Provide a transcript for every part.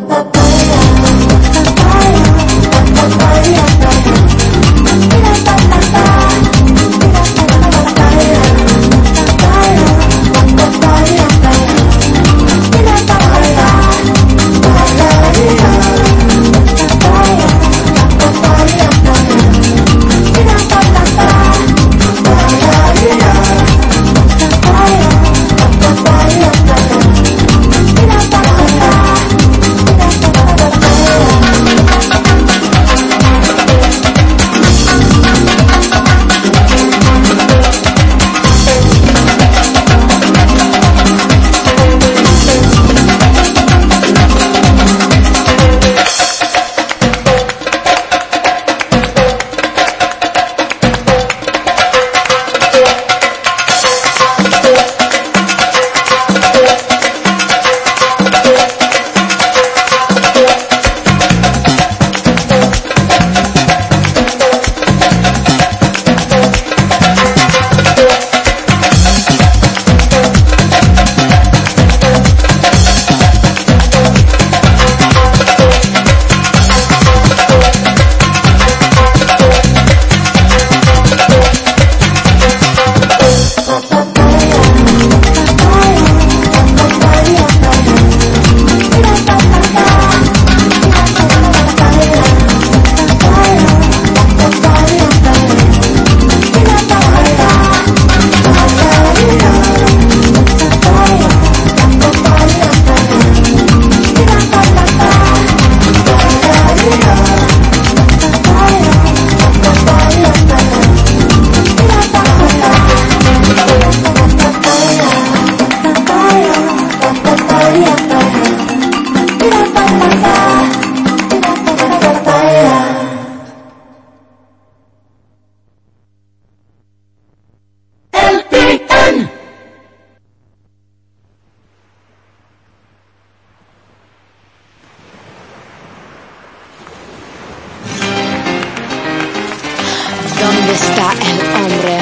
¿Dónde está el hombre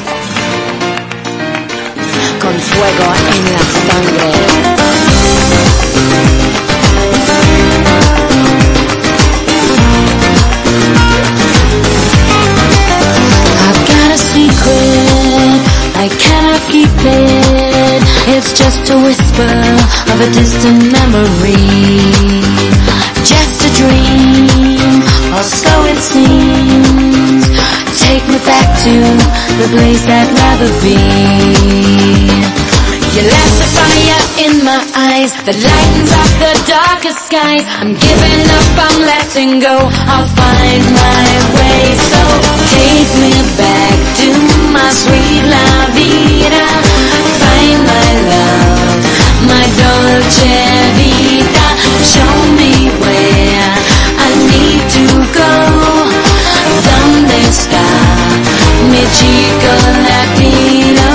con fuego en la sangre? I've got a secret, I cannot keep it. It's just a whisper of a distant memory. Just a dream, or so it seems. Take me back to the place I'd rather be. You left the fire in my eyes that lightens up the darkest skies. I'm giving up, I'm letting go, I'll find my way. So take me back to my sweet la vida. Find my love, my dolce vita. Show me where I need to go. ¿Dónde está mi chico latino?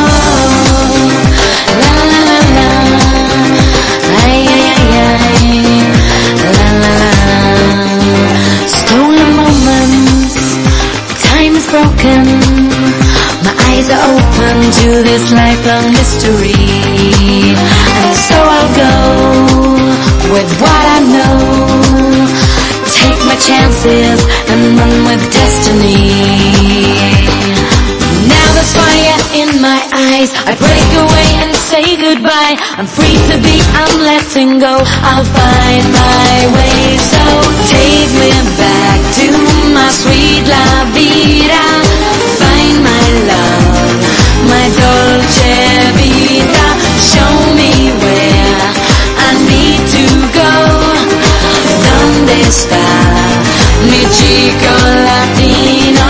La la la la, ay ay ay ay, la la la. Stolen moments, time is broken. My eyes are open to this lifelong mystery, and so I'll go with what I know. Take my chances and run with destiny. Now there's fire in my eyes, I break away and say goodbye. I'm free to be, I'm letting go, I'll find my way. So take me back to my sweet la vida. Find my love, my dolce vita. Show me where I need to go. ¿Dónde está mi chico latino?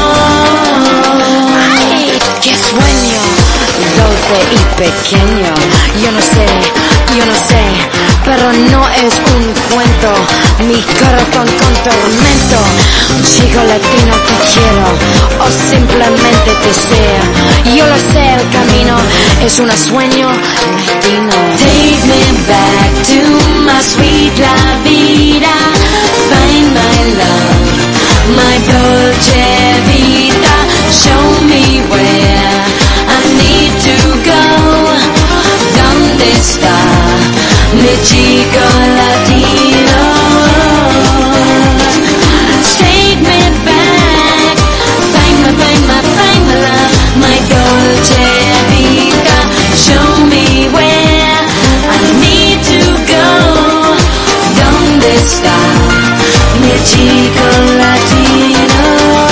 ¡Ay! ¡Qué sueño! Dulce y pequeño. Yo no sé, pero no es un cuento. Mi corazón con tormento. Un chico latino que quiero, o simplemente deseo. Yo lo sé, el camino es un sueño latino. Take me back to my sweet la vida. Find my love, my dolce vita. Show me where I need to go. ¿Dónde está mi chico latino? está, mi chico latino.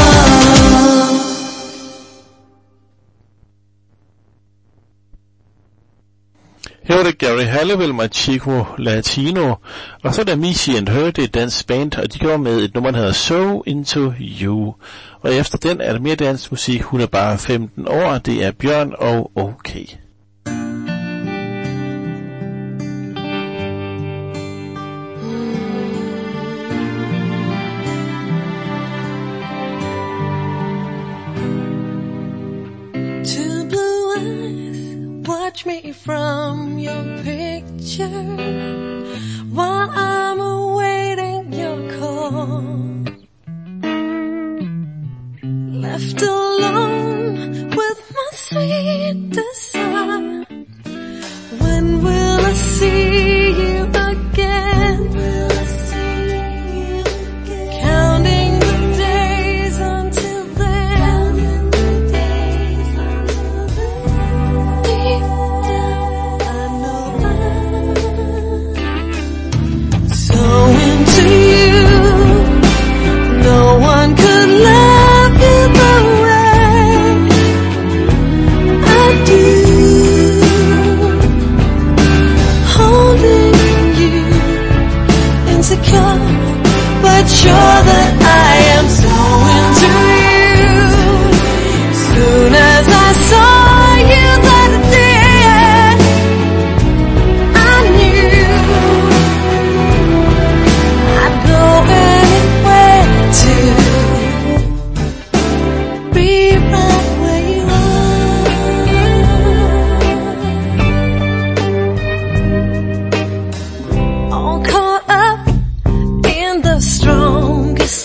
Her var det Gary Halliwell med Chico Latino, og så er der Missy and Her, det er et dansk band, og de går med et nummer, der hedder So Into You. Og efter den er der mere dansk musik, hun er bare 15 år, det er Bjørn og OK. Watch me from your picture while I'm awaiting your call. Left alone with my sweet desire. When will I see you again? Counting the days until then. So into you, no one could love you the way I do. Holding you, insecure, but sure that I am so into you. Soon as I saw you that day, I knew I'd go anywhere to be right where you are. All caught up in the strongest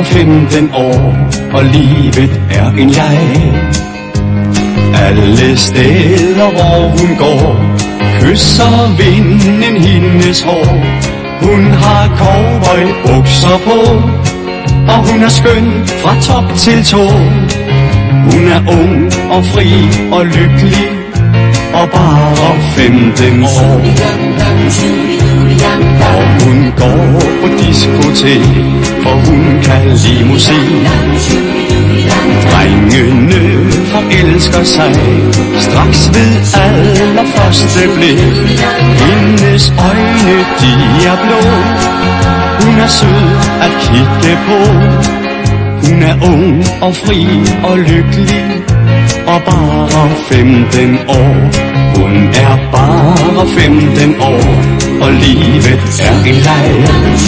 og 15 år, og livet er en leg. Alle steder hvor hun går, kysser vinden hendes hår. Hun har cowboybukser på, og hun er skøn fra top til tå. Hun er ung og fri og lykkelig, og bare 15 år. Og hun går på diskotek, for hun kan lide musik. Drengene forelsker sig straks ved allerførste blik. Hendes øjne, de er blå. Hun er sød at kigge på. Hun er ung og fri og lykkelig, og bare 15 år. Hun er bare 15 år, og livet er en leg.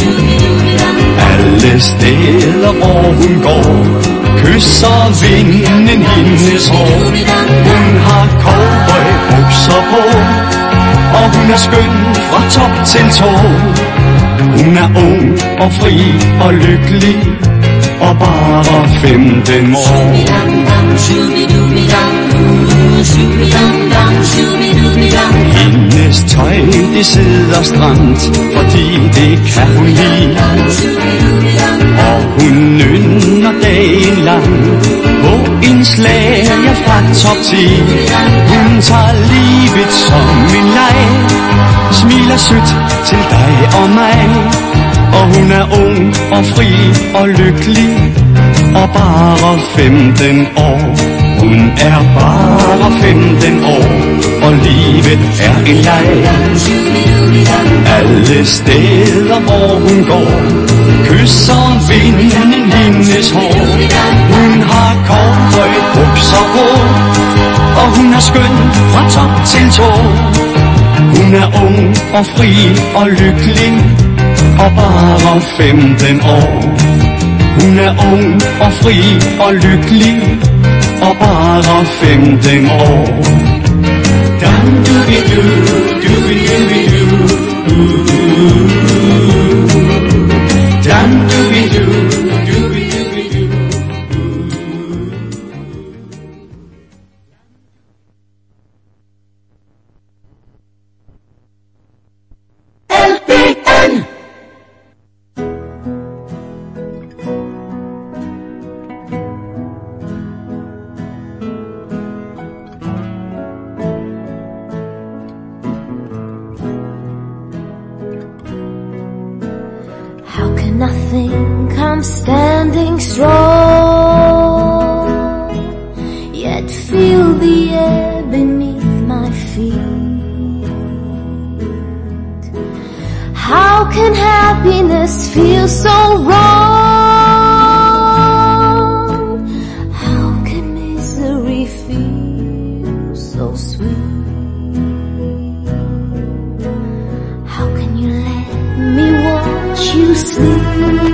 Alle steder hvor hun går, kysser vinden hendes hår. Hun har cowboybukser på, og hun er skøn fra top til tå. Hun er ung og fri og lykkelig, og bare 15 år. Hendes tøj, det sidder stramt, fordi det kan hun lide. Og hun nynner dagen lang på en slager fra top 10. Hun tager livet som en leg, smiler sødt til dig og mig. Og hun er ung og fri og lykkelig, og bare 15 år. Hun er bare 15 år, og livet er en leg. Alle steder hvor hun går, kysser vinden hendes hår. Hun har cowboybukser på, og hun er skøn fra top til tå. Hun er ung og fri og lykkelig, og bare 15 år. Hun er ung og fri og lykkelig, og bare 15 år. Dam du-bi-du, du-bi-du-bi-du. Dam du-bi-du, du-bi-du-bi-du. LPN. I think I'm standing strong, yet feel the air beneath my feet. How can happiness feel so wrong? How can misery feel so sweet? How can you let me watch you sleep,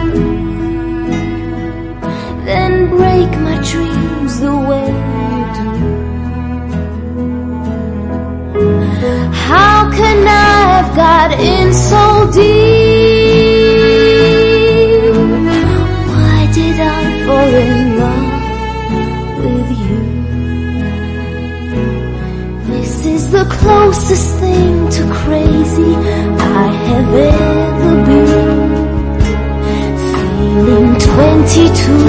then break my dreams the way you do? How can I have got in so deep? Why did I fall in love with you? This is the closest thing to crazy I have ever been. Feeling 22,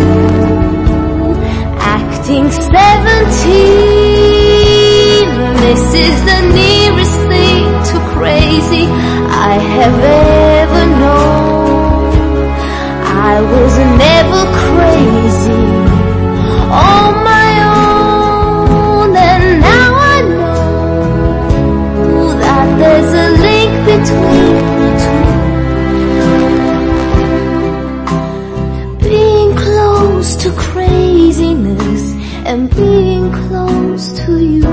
acting 17. This is the nearest thing to crazy I have ever known. I was never crazy on my own, and now I know that there's a link between the two. Being close to craziness and being close to you.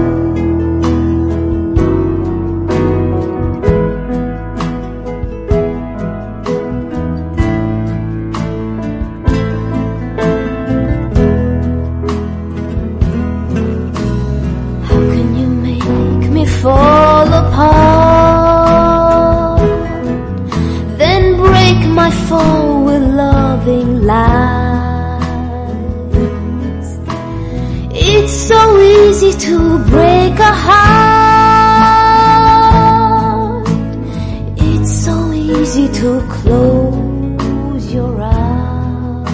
Fall apart, then break my fall with loving lies. to break a heart. It's so easy to close your eyes.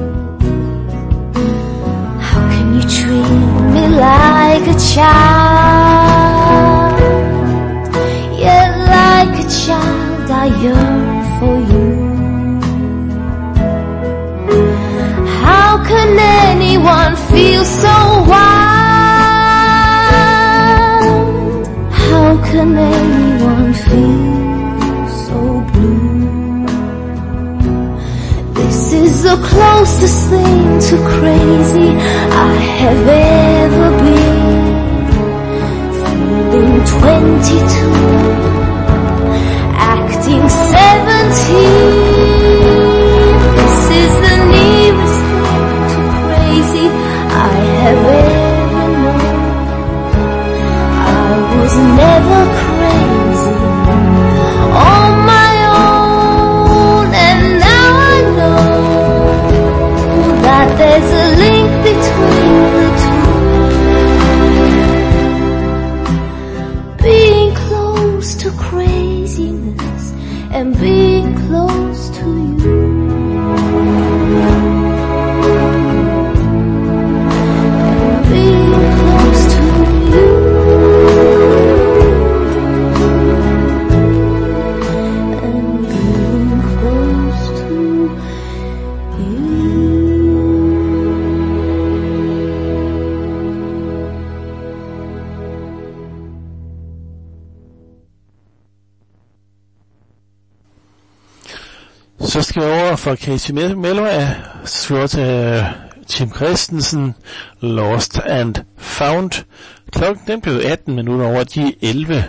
How can you treat me like a child? Yet like a child I yearn for you. How can anyone feel so wild? How can anyone feel so blue? This is the closest thing to crazy I have ever been. Feeling 22, acting 17. This is the nearest to crazy I have ever known. I was never crazy on my own, and now I know that there's a link between the two. Being close to craziness and being close to you. Being close to you. And being close to you. Så skal vi over for Casey Mello af Tim Christensen, Lost and Found. Klokken den blev 18 minutter over de 11.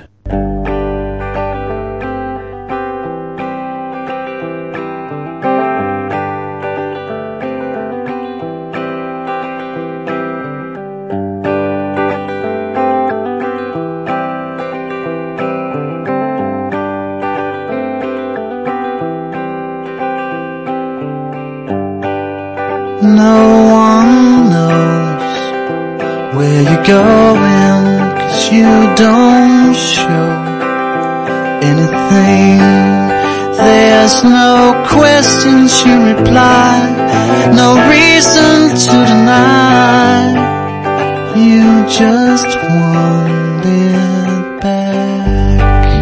No one knows where you're going, 'cause you don't show anything. There's no questions you reply, no reason to deny. You just want it back.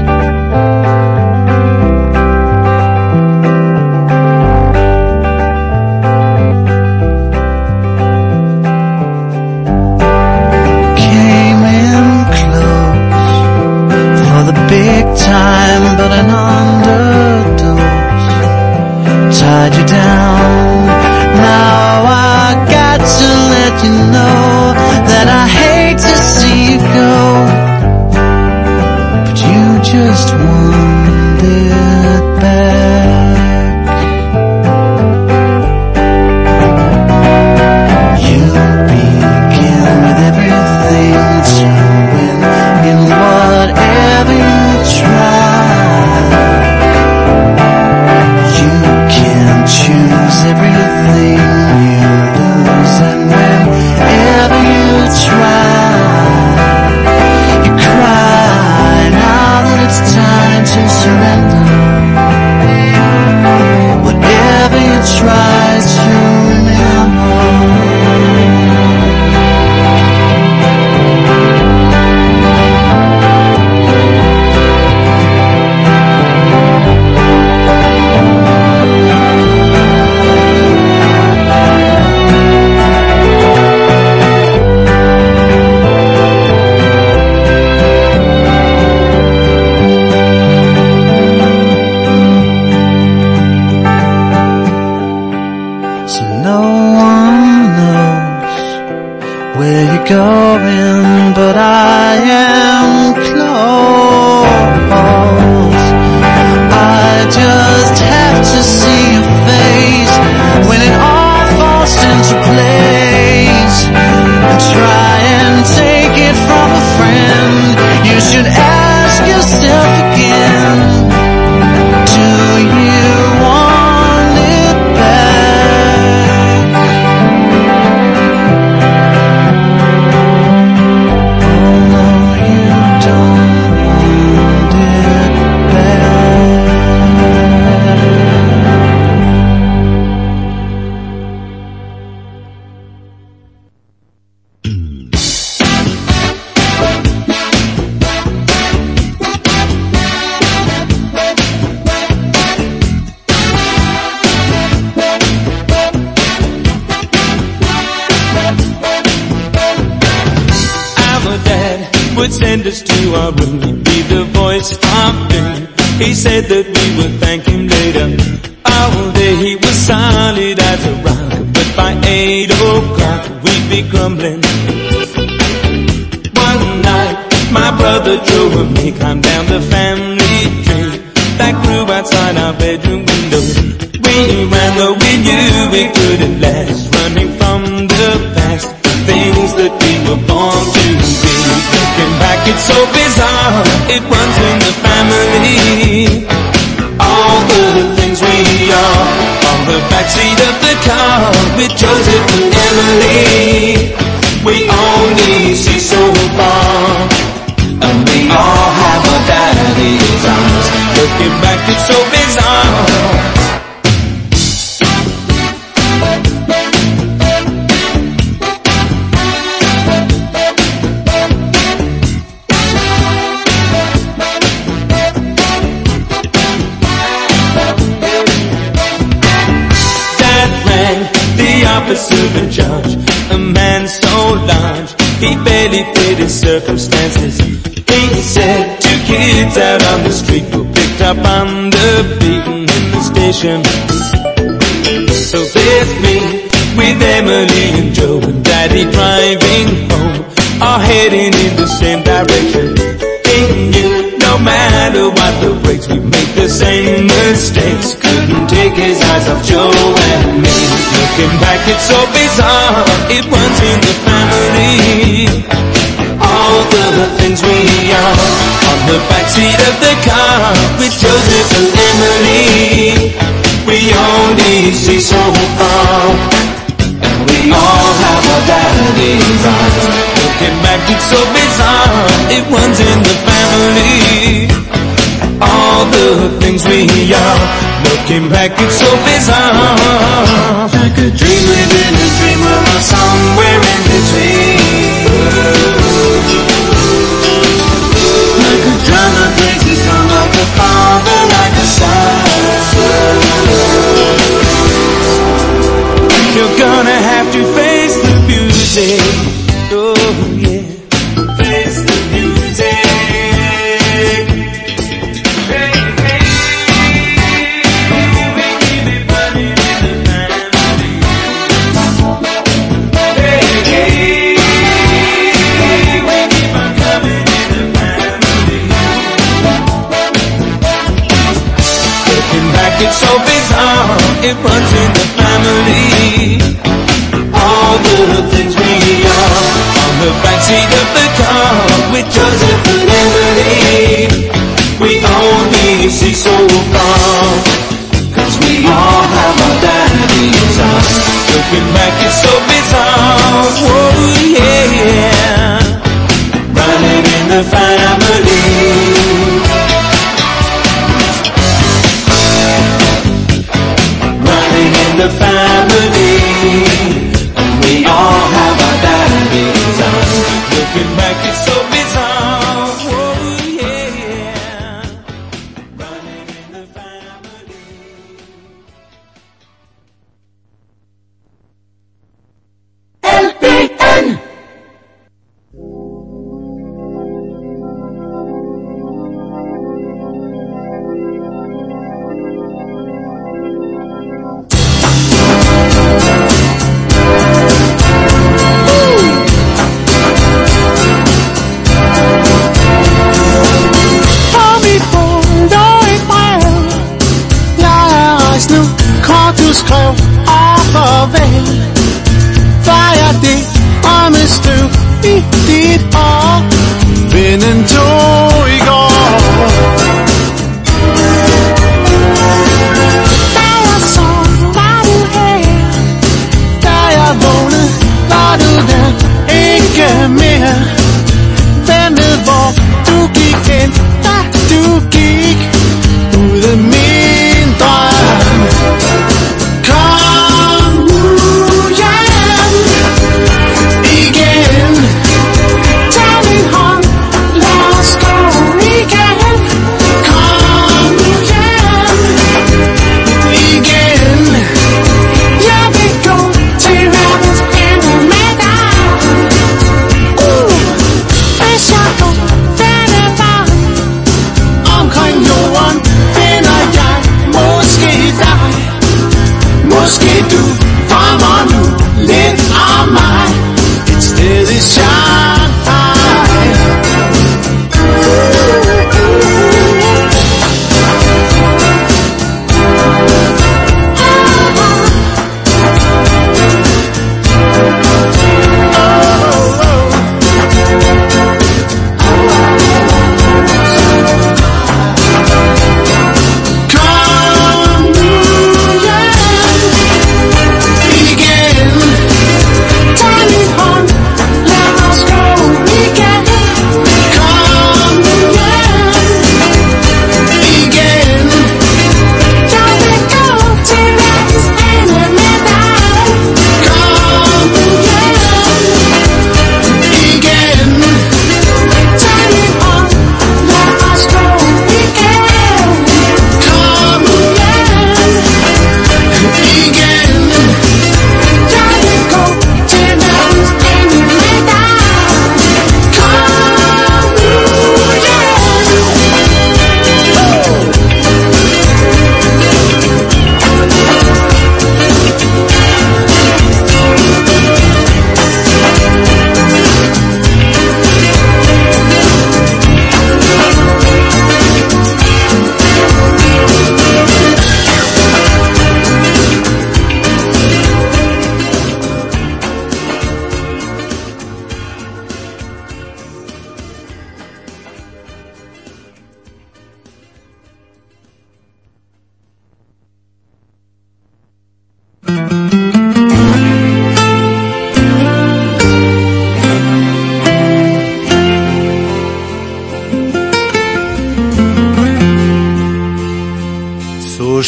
Big time, but an underdose tied you down. Now I got to let you know that I hate to see you go. Dad would send us to our room. He'd be the voice of doom. He said that we would thank him later. All day he was solid as a rock, but by 8 o'clock we'd be grumbling. One night my brother Joe and me climbed down the family tree that grew outside our bedroom window. We ran though we knew we couldn't last, running from the past, things that we were born to be. Looking back it's so bizarre, it runs in the family. All the things we are on the backseat of the car with Joseph and Emily. We only see so far, and we all have our daddy's arms. Looking back it's so bizarre. Officer in charge, a man so large, he barely fit his circumstances. He said 2 kids out on the street were picked up on the beaten in the station. So there's me with Emily and Joe and Daddy driving home, all heading in the same direction. He knew no matter what the breaks, we make the same mistakes. Couldn't take his eyes off Joe and me. Looking back it's so bizarre, it runs in the family. All the things we are on the backseat of the car with Joseph and Emily. We only see so far, and we all have our daddy's eyes. Looking back it's so bizarre, it runs in the family. All the things we are, looking back it's so bizarre. Like a dream within a dream, we're somewhere in between. Like a drama takes us from like a father, like a son. You're gonna have to face the music. Oh yeah, face the music. It's so bizarre, it runs in the family. All the things we are on the backseat of the car with Joseph and Emily. We only see so far, cause we all have our daddy's eyes. Looking back it's so bizarre, whoa yeah. Running in the family. The family, and we all have our daddy's eyes. Looking back it's so bizarre, whoa yeah. Running in the family. LPN.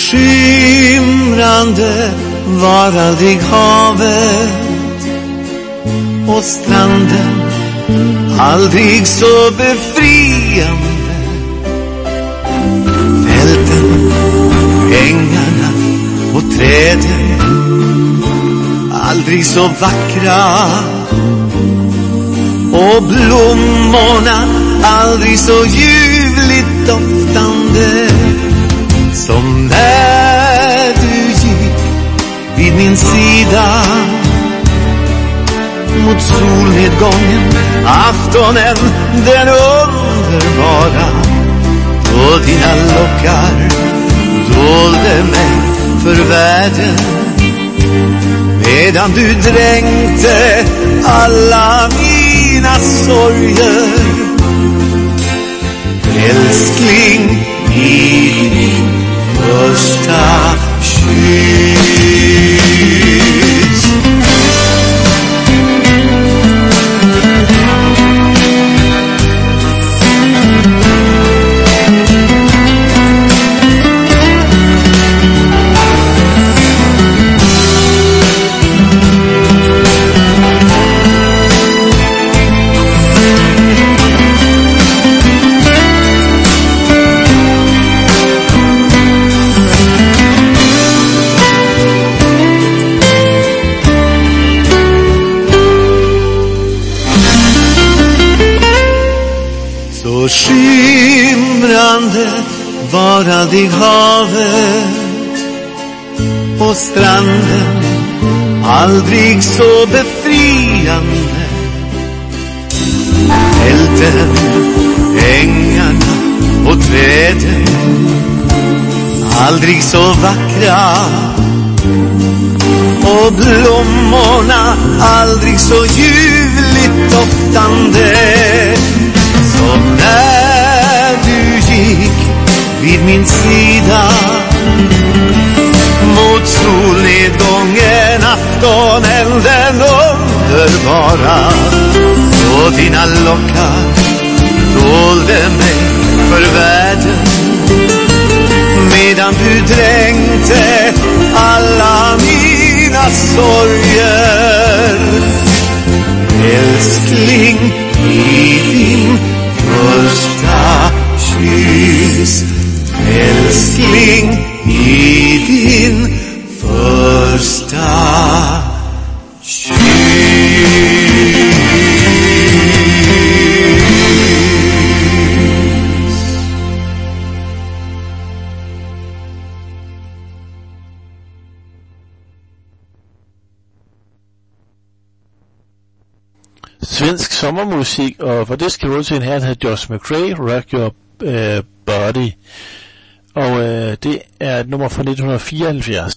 skimrande var aldrig havet och stranden, aldrig så befriande. Fälten, ängarna och träden, aldrig så vackra. Och blommorna, aldrig så ljuvligt doftande. Som när du gick vid min sida mot solnedgången, aftonen den underbara, då dina lockar dolde mig för världen, medan du dränkte alla mina sorger. Älskling, i din första kyss. Skimrande var aldrig havet och stranden, aldrig så befriande. Fälten, ängarna och träden, aldrig så vackra. Och blommorna, aldrig så ljuvligt doftande. Som när du gick vid min sida mot solnedgången, aftonen den underbara, då dina lockar dolde mig för världen, medan du dränkte alla mina sorger. Älskling, i din första kyss. Älskling, i din första kyss. Svensk sommermusik, og for det skal du til en her, der hedder Josh McRae, Rock Your Body. Og det er et nummer fra 1974.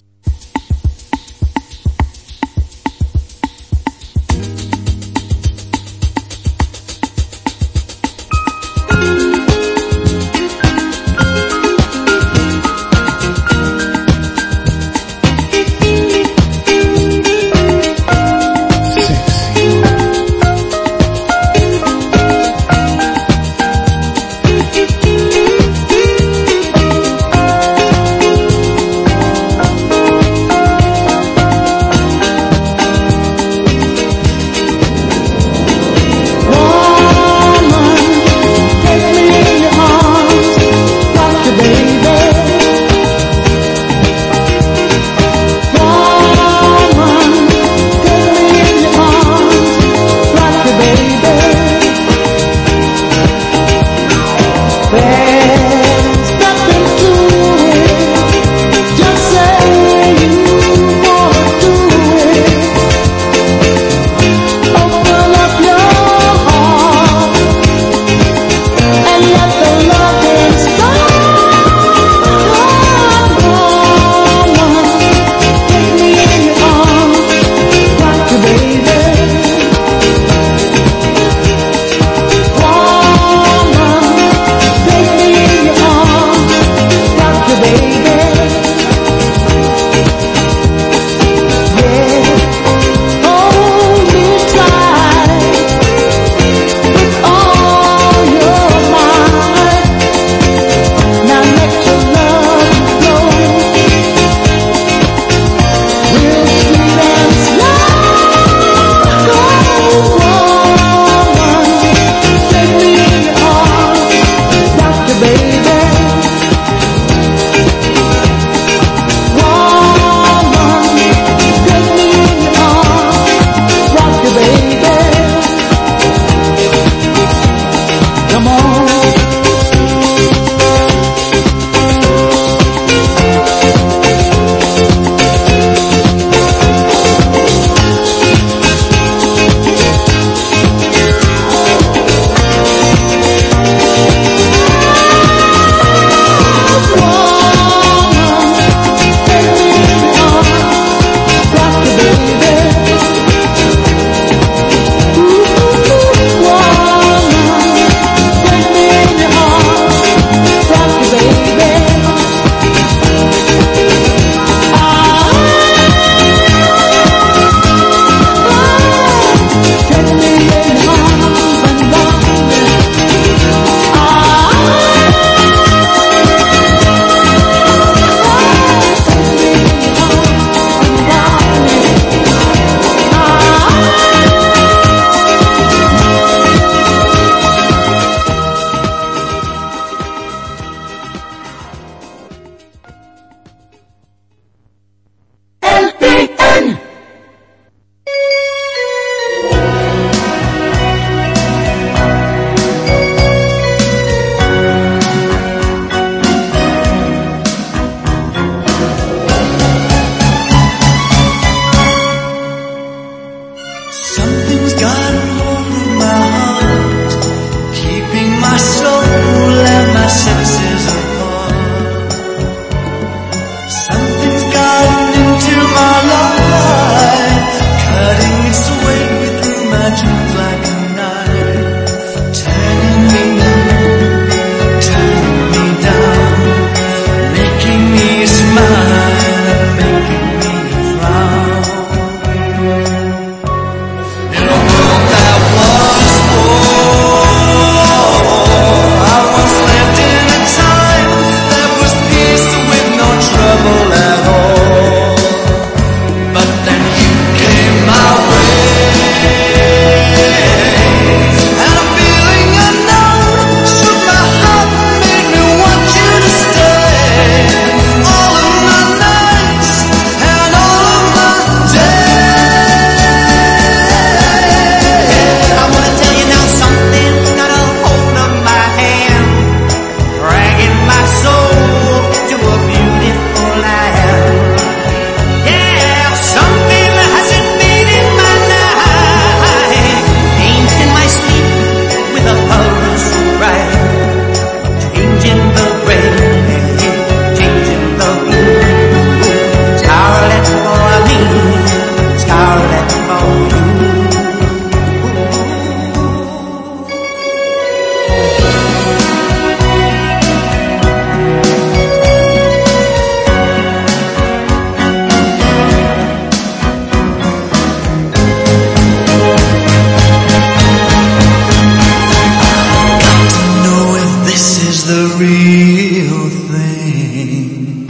the real thing.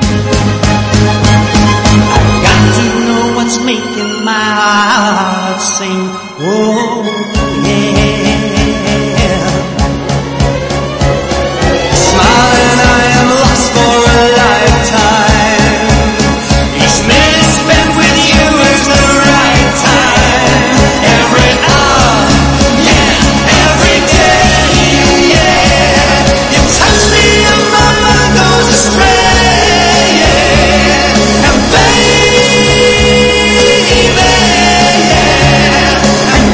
I've got to know what's making my heart sing. Oh, yeah. Smiling, I am lost for a lifetime. Each minute spent with you is the right time. Every hour, yeah, every day, yeah. You touch me and my mind goes astray, yeah. And baby, and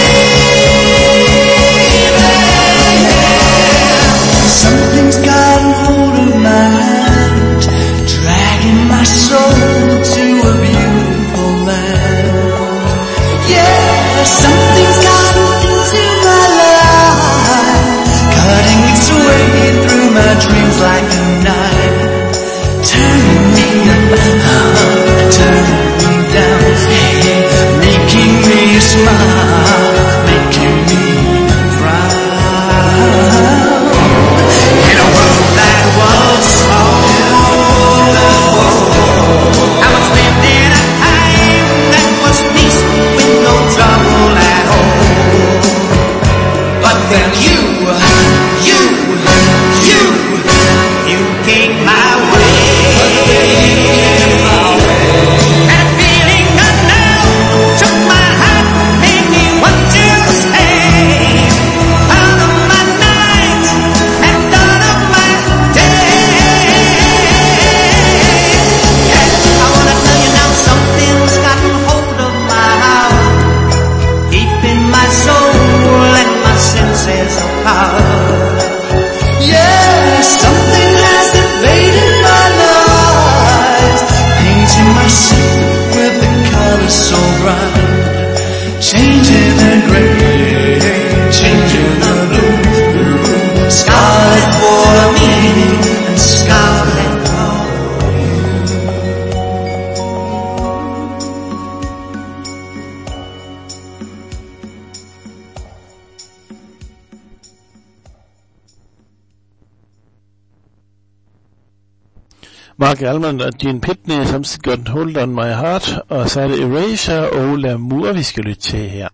baby, something's gotten hold of my hand, dragging my soul to a beautiful land. Yeah, something's gotten into my life, cutting its way through my dreams like a knife, turning me up, turning me down, hey, making me smile, making me proud. In a world that was so beautiful, I was lived in a time that was peaceful with no trouble at all. But then you came my way. And a feeling unknown took my heart, made me want to stay. Out of my night and out of my day. Yeah, I wanna tell you now, something's gotten hold of my heart, deep in my soul and my senses of power. Yeah, something has invaded my life, painting my city with the colors so bright, changing the gray, changing the blue, scarlet for me and scarlet for Mark Almond og Gene Pitney, som got Hold on My Heart, og så er det Erasure og L'amour, vi skal lytte til her.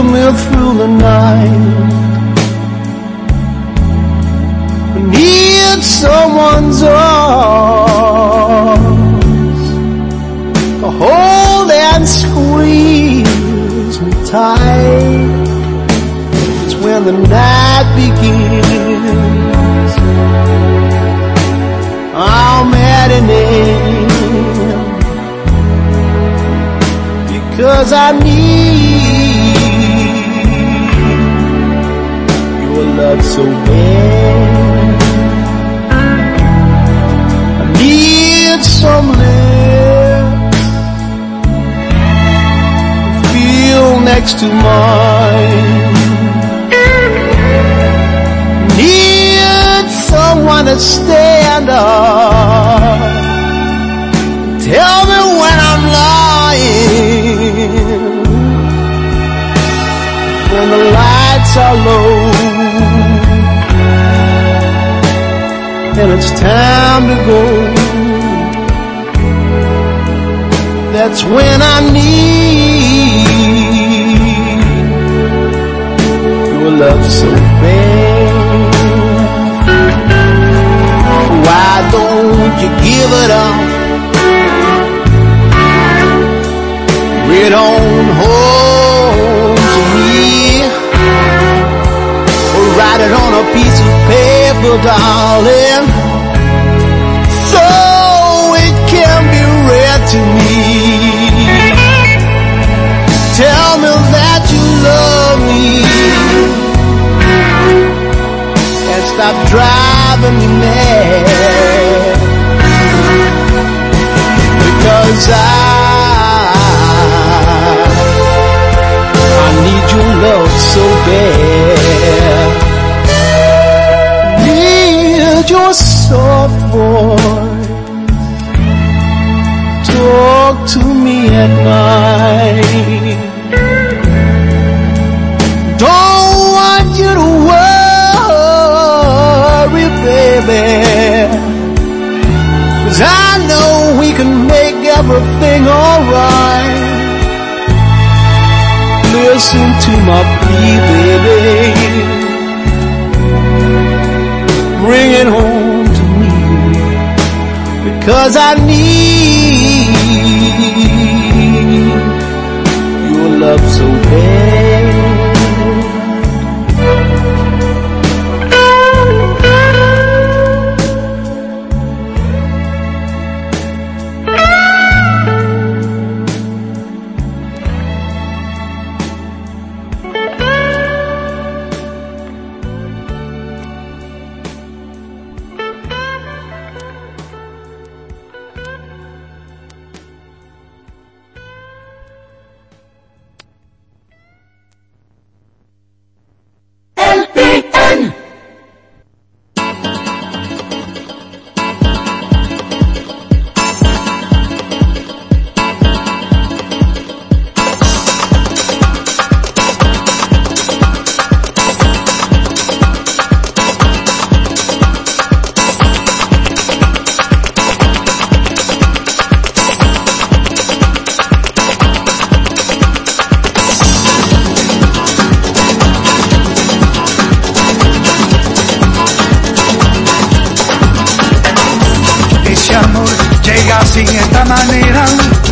hear me through the night. I need someone's arms to hold and squeeze me tight. It's when the night begins, I'm at an end, because I need your love so bad. I need some lips to feel next to mine. Need someone to stand up, tell me when I'm lying, when the lights are low and it's time to go. That's when I need your love so bad. Why don't you give it up? Read on home to me, or write it on a piece of paper, darling, so it can be read to me. Tell me that you love me and stop driving me mad, because I need your love so bad. Need your soft voice, talk to me at night. Don't want you to worry, baby, 'cause I know we can make everything alright. Listen to my plea, baby, bring it home to me, because I need your love so bad. Sin esta manera,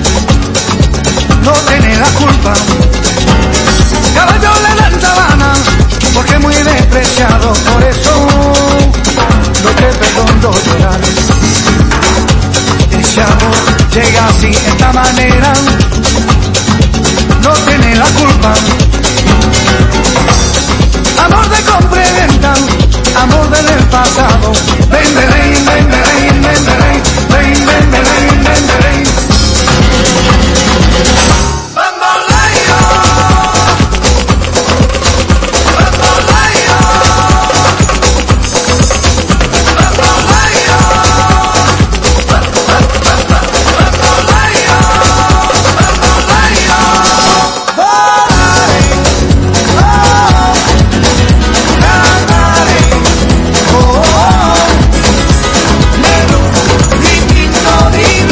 no tiene la culpa. Caballo le dan sabana, porque es muy despreciado, por eso no te perdono llorar. Ese amor llega así, esta manera, no tiene la culpa. Amor de compra y venta, amor del pasado. Ven, ven, ven, ven, ven, ven, ven, ven, ven, ven, ven, ven, ven. Bamboleo, bamboleo, bamboleo, bamboleo, bamboleo.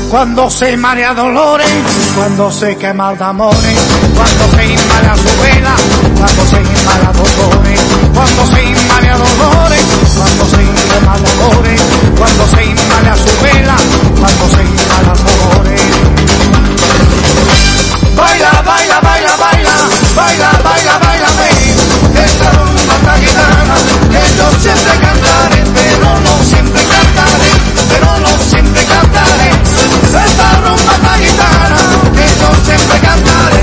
Cuando se marea dolores, cuando se quema de amores, cuando se inmala su vela, cuando se inmala dolores, cuando se inmala dolores, cuando se quema de amores, cuando se inmala su vela, cuando se inmala dolores. Baila, baila, baila, baila, baila, baila, baila, baila, esta rumba tan gitana, que yo siempre cantaré, pero no siempre cantaré, pero no siempre cantaré. Esta rumba tan gitana, que yo siempre cantaré.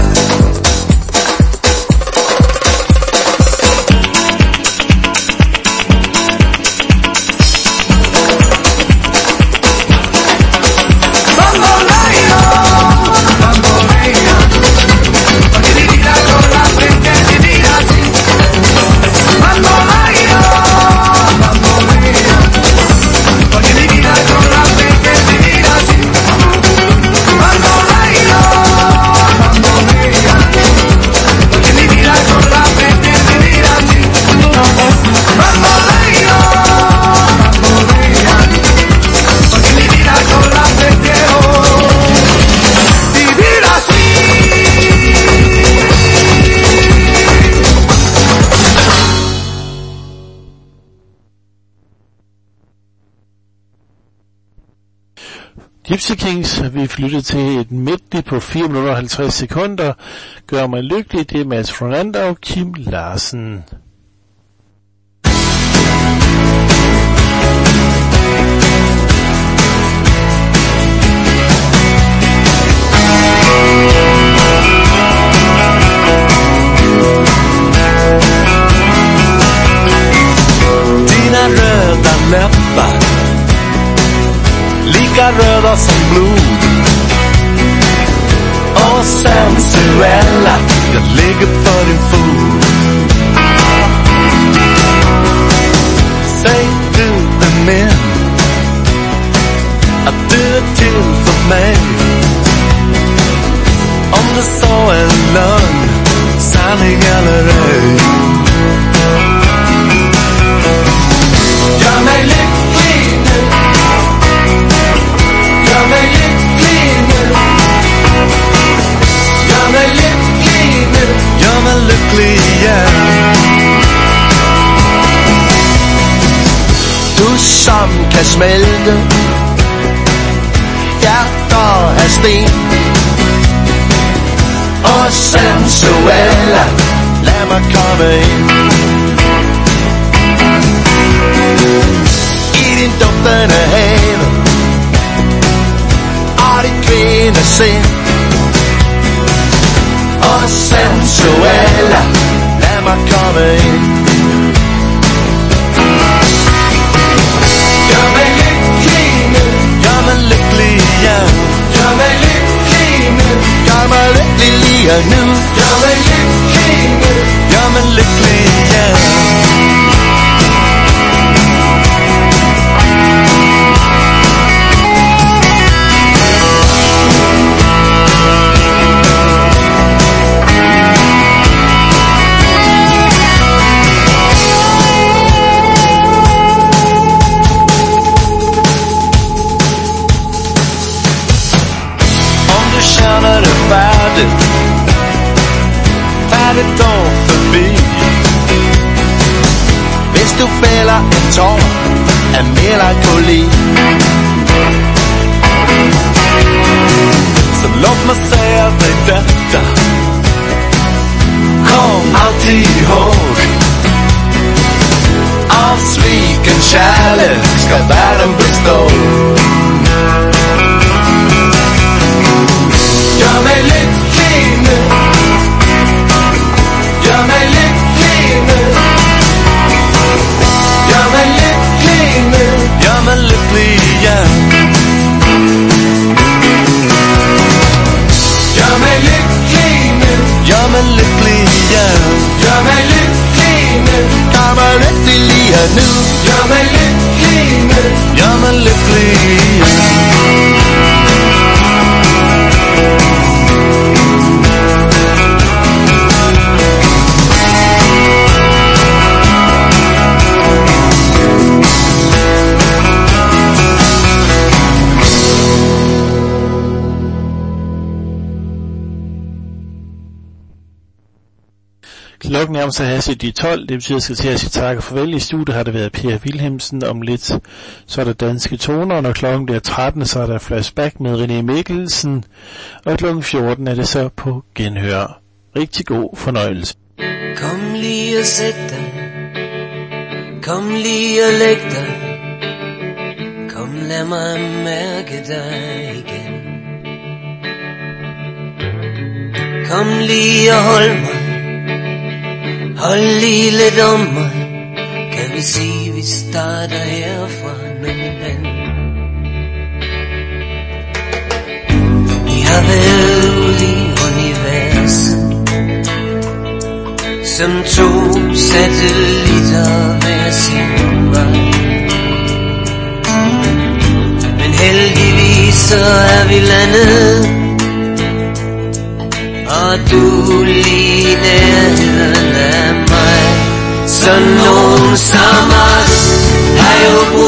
Gypsy Kings, vi flyttede til et medley på 4 minutter og 50 sekunder. Gør mig lykkelig, det er Mads Fernanda og Kim Larsen. Dina röda läppar, lika röda som blod, och sensuella, jag ligger för din fot. Säg du är min, att du är till för mig. Om du så är lögn, sanning eller ej. Gör mig lycklig nu, gör mig lycklig nu, gör mig lycklig nu, gör mig lycklig igen. Du som kan smelte hjärta är sten, och sensuella, lad mig komma in. I din doftande have, og dit kvindesind, og sensuella, lad mig komme ind. Gør mig lykkelig nu, gør mig lykkelig igen, gør mig lykkelig nu, gør mig lykkelig lige nu, gør mig lykkelig nu, gør mig lykkelig igen. Færdigt år forbi. Hvis du fælder en tår af melankoli, så låt mig säga dig detta. Kom alltid ihåg, av sviken kärlek ska världen bestå. Gör mig lycklig nu, gör mig lycklig nu, gör mig lycklig nu, gör mig lycklig igen. Klokken nærmer sig hastigt i 12, det betyder, at jeg skal til at sige tak og farvel. I studiet har det været Per Wilhelmsen. Om lidt så er der danske toner, og når klokken bliver 13, så er der flashback med René Mikkelsen, og klokken 14 er det så på genhør. Rigtig god fornøjelse. Kom lige og sæt dig, kom lige og læg dig, kom lad mig mærke dig igen. Kom lige og hold mig, hold lige lidt om mig, kan vi sige, vi starter herfra, nu min ven. Vi har været ude i universet, som to satellitter hver sin vej. Men heldigvis så er vi landet, og du lige nærheden af mig. Så nogen som os har jo brug